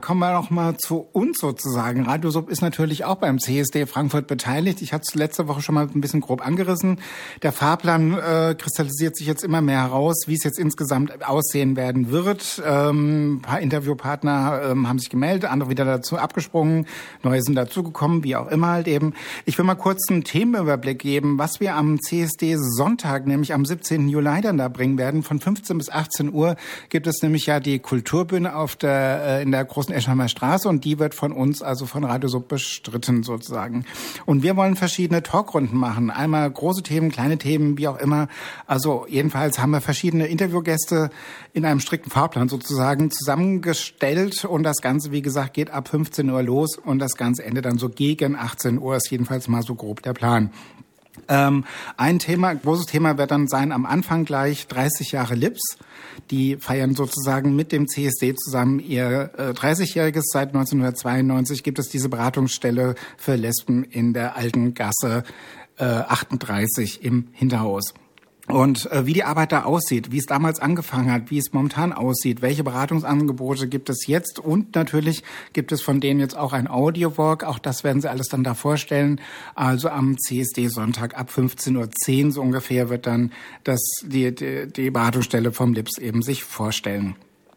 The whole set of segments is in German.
Kommen wir noch mal zu uns sozusagen. Radio Sub ist natürlich auch beim CSD Frankfurt beteiligt. Ich hatte es letzte Woche schon mal ein bisschen grob angerissen. Der Fahrplan kristallisiert sich jetzt immer mehr heraus, wie es jetzt insgesamt aussehen werden wird. Ein paar Interviewpartner haben sich gemeldet, andere wieder dazu abgesprungen, neue sind dazugekommen, wie auch immer halt eben. Ich will mal kurz einen Themenüberblick geben, was wir am CSD Sonntag, nämlich am 17. Juli dann da bringen werden. Von 15 bis 18 Uhr gibt es nämlich ja die Kulturbühne in der großen Eschheimer Straße und die wird von uns, also von Radio Sub, bestritten sozusagen. Und wir wollen verschiedene Talkrunden machen. Einmal große Themen, kleine Themen, wie auch immer. Also jedenfalls haben wir verschiedene Interviewgäste in einem strikten Fahrplan sozusagen zusammengestellt und das Ganze, wie gesagt, geht ab 15 Uhr los und das Ganze endet dann so gegen 18 Uhr, ist jedenfalls mal so grob der Plan. Ein großes Thema wird dann sein am Anfang gleich 30 Jahre Lips. Die feiern sozusagen mit dem CSD zusammen ihr 30-jähriges. Seit 1992 gibt es diese Beratungsstelle für Lesben in der Alten Gasse 38 im Hinterhaus. Und wie die Arbeit da aussieht, wie es damals angefangen hat, wie es momentan aussieht, welche Beratungsangebote gibt es jetzt und natürlich gibt es von denen jetzt auch ein Audiowalk, auch das werden sie alles dann da vorstellen. Also am CSD Sonntag ab 15:10 Uhr so ungefähr wird dann die Beratungsstelle vom LIPS eben sich vorstellen.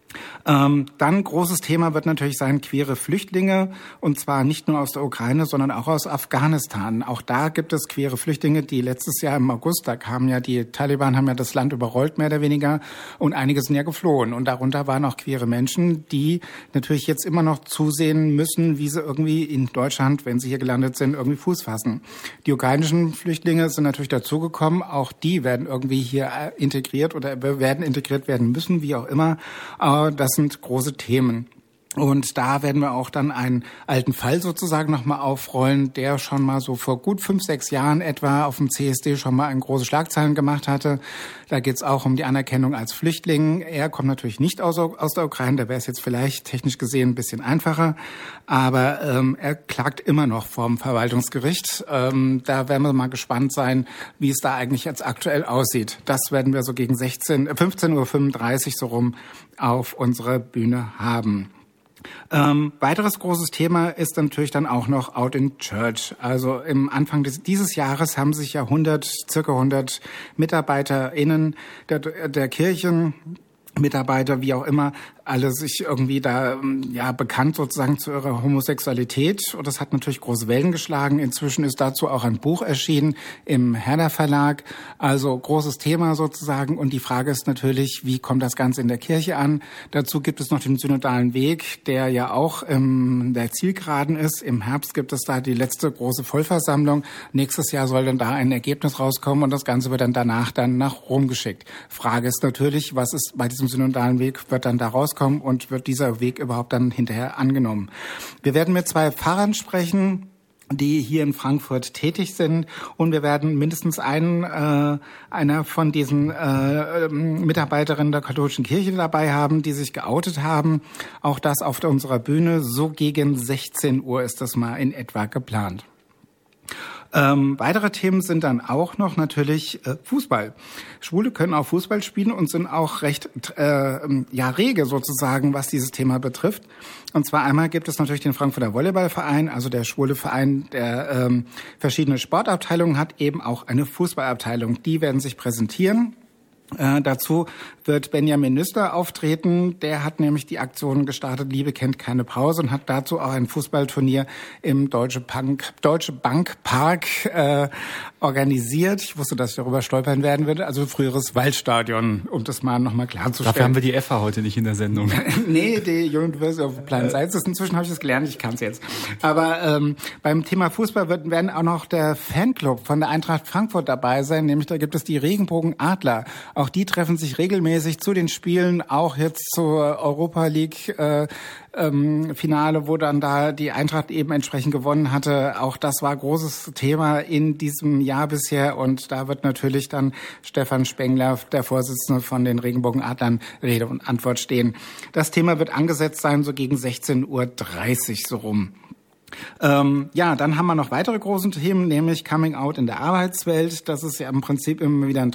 Dann großes Thema wird natürlich sein queere Flüchtlinge und zwar nicht nur aus der Ukraine, sondern auch aus Afghanistan. Auch da gibt es queere Flüchtlinge, die letztes Jahr im August, da kamen ja die Taliban, haben ja das Land überrollt mehr oder weniger und einige sind ja geflohen und darunter waren auch queere Menschen, die natürlich jetzt immer noch zusehen müssen, wie sie irgendwie in Deutschland, wenn sie hier gelandet sind, irgendwie Fuß fassen. Die ukrainischen Flüchtlinge sind natürlich dazugekommen, auch die werden irgendwie hier integriert oder werden integriert werden müssen, wie auch immer. Das sind große Themen. Und da werden wir auch dann einen alten Fall sozusagen nochmal aufrollen, der schon mal so vor gut 5-6 Jahren etwa auf dem CSD schon mal eine große Schlagzeilen gemacht hatte. Da geht es auch um die Anerkennung als Flüchtling. Er kommt natürlich nicht aus der Ukraine, da wäre es jetzt vielleicht technisch gesehen ein bisschen einfacher. Aber er klagt immer noch vorm Verwaltungsgericht. Da werden wir mal gespannt sein, wie es da eigentlich jetzt aktuell aussieht. Das werden wir so gegen 15:35 Uhr so rum auf unserer Bühne haben. Weiteres großes Thema ist natürlich dann auch noch Out in Church. Also im Anfang dieses Jahres haben sich ja circa 100 MitarbeiterInnen der Kirchen, Mitarbeiter, wie auch immer, alle sich irgendwie da bekannt sozusagen zu ihrer Homosexualität und das hat natürlich große Wellen geschlagen. Inzwischen ist dazu auch ein Buch erschienen im Herder Verlag, also großes Thema sozusagen und die Frage ist natürlich, wie kommt das Ganze in der Kirche an? Dazu gibt es noch den synodalen Weg, der ja auch der Zielgeraden ist. Im Herbst gibt es da die letzte große Vollversammlung. Nächstes Jahr soll dann da ein Ergebnis rauskommen und das Ganze wird dann danach nach Rom geschickt. Frage ist natürlich, was ist bei diesem synodalen Weg, wird dann da rauskommen und wird dieser Weg überhaupt dann hinterher angenommen. Wir werden mit 2 Pfarrern sprechen, die hier in Frankfurt tätig sind und wir werden mindestens einer von diesen Mitarbeiterinnen der katholischen Kirche dabei haben, die sich geoutet haben. Auch das auf unserer Bühne, so gegen 16 Uhr ist das mal in etwa geplant. Weitere Themen sind dann auch noch natürlich Fußball. Schwule können auch Fußball spielen und sind auch recht rege sozusagen, was dieses Thema betrifft. Und zwar einmal gibt es natürlich den Frankfurter Volleyballverein, also der schwule Verein, der verschiedene Sportabteilungen hat, eben auch eine Fußballabteilung. Die werden sich präsentieren. Dazu wird Benjamin Nüster auftreten. Der hat nämlich die Aktion gestartet, Liebe kennt keine Pause und hat dazu auch ein Fußballturnier im Deutsche Bank Park organisiert. Ich wusste, dass ich darüber stolpern werden würde. Also früheres Waldstadion, um das mal nochmal klarzustellen. Dafür haben wir die FH heute nicht in der Sendung. Nee, die University of Applied Sciences. Inzwischen habe ich das gelernt, ich kann es jetzt. Aber beim Thema Fußball werden auch noch der Fanclub von der Eintracht Frankfurt dabei sein. Nämlich da gibt es die Regenbogenadler. Auch die treffen sich regelmäßig zu den Spielen, auch jetzt zur Europa League Finale, wo dann da die Eintracht eben entsprechend gewonnen hatte. Auch das war großes Thema in diesem Jahr bisher und da wird natürlich dann Stefan Spengler, der Vorsitzende von den Regenbogenadlern, Rede und Antwort stehen. Das Thema wird angesetzt sein, so gegen 16:30 Uhr so rum. Dann haben wir noch weitere große Themen, nämlich Coming Out in der Arbeitswelt. Das ist ja im Prinzip immer wieder ein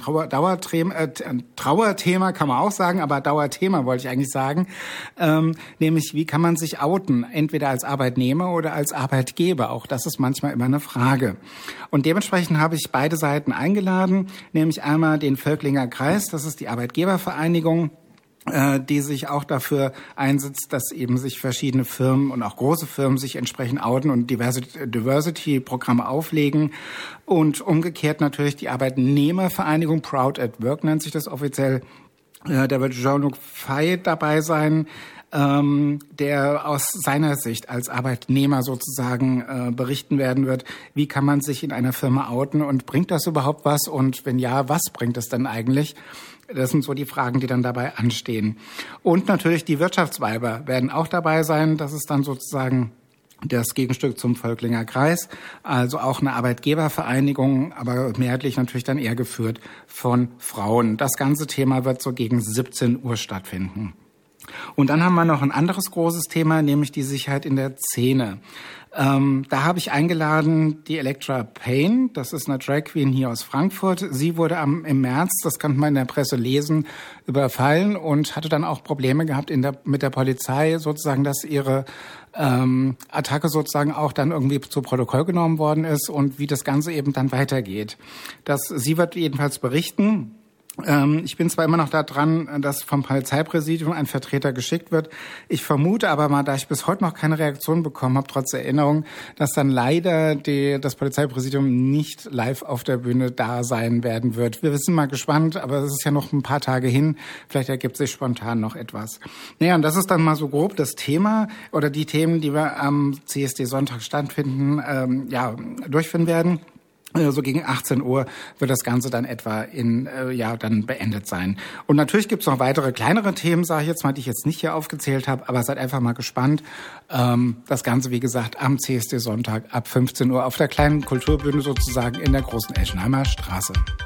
Trauerthema, kann man auch sagen, aber Dauerthema wollte ich eigentlich sagen. Nämlich, wie kann man sich outen, entweder als Arbeitnehmer oder als Arbeitgeber? Auch das ist manchmal immer eine Frage. Und dementsprechend habe ich beide Seiten eingeladen, nämlich einmal den Völklinger Kreis, das ist die Arbeitgebervereinigung, die sich auch dafür einsetzt, dass eben sich verschiedene Firmen und auch große Firmen sich entsprechend outen und Diversity-Programme auflegen. Und umgekehrt natürlich die Arbeitnehmervereinigung, Proud at Work nennt sich das offiziell. Da wird Jean-Luc Fay dabei sein, der aus seiner Sicht als Arbeitnehmer sozusagen berichten werden wird, wie kann man sich in einer Firma outen und bringt das überhaupt was und wenn ja, was bringt es denn eigentlich? Das sind so die Fragen, die dann dabei anstehen. Und natürlich die Wirtschaftsweiber werden auch dabei sein. Das ist dann sozusagen das Gegenstück zum Völklinger Kreis. Also auch eine Arbeitgebervereinigung, aber mehrheitlich natürlich dann eher geführt von Frauen. Das ganze Thema wird so gegen 17 Uhr stattfinden. Und dann haben wir noch ein anderes großes Thema, nämlich die Sicherheit in der Szene. Da habe ich eingeladen die Elektra Payne, das ist eine Drag Queen hier aus Frankfurt. Sie wurde im März, das kann man in der Presse lesen, überfallen und hatte dann auch Probleme gehabt mit der Polizei, sozusagen, dass ihre Attacke sozusagen auch dann irgendwie zu Protokoll genommen worden ist und wie das Ganze eben dann weitergeht. Sie wird jedenfalls berichten. Ich bin zwar immer noch da dran, dass vom Polizeipräsidium ein Vertreter geschickt wird. Ich vermute aber mal, da ich bis heute noch keine Reaktion bekommen habe, trotz Erinnerung, dass dann leider das Polizeipräsidium nicht live auf der Bühne da sein werden wird. Wir sind mal gespannt, aber es ist ja noch ein paar Tage hin. Vielleicht ergibt sich spontan noch etwas. Naja, und das ist dann mal so grob das Thema oder die Themen, die wir am CSD Sonntag stattfinden, durchführen werden. So gegen 18 Uhr wird das Ganze dann etwa dann beendet sein. Und natürlich gibt's noch weitere kleinere Themen, sage ich jetzt mal, die ich jetzt nicht hier aufgezählt habe, aber seid einfach mal gespannt. Das Ganze, wie gesagt, am CSD Sonntag ab 15 Uhr auf der kleinen Kulturbühne sozusagen in der großen Eschenheimer Straße.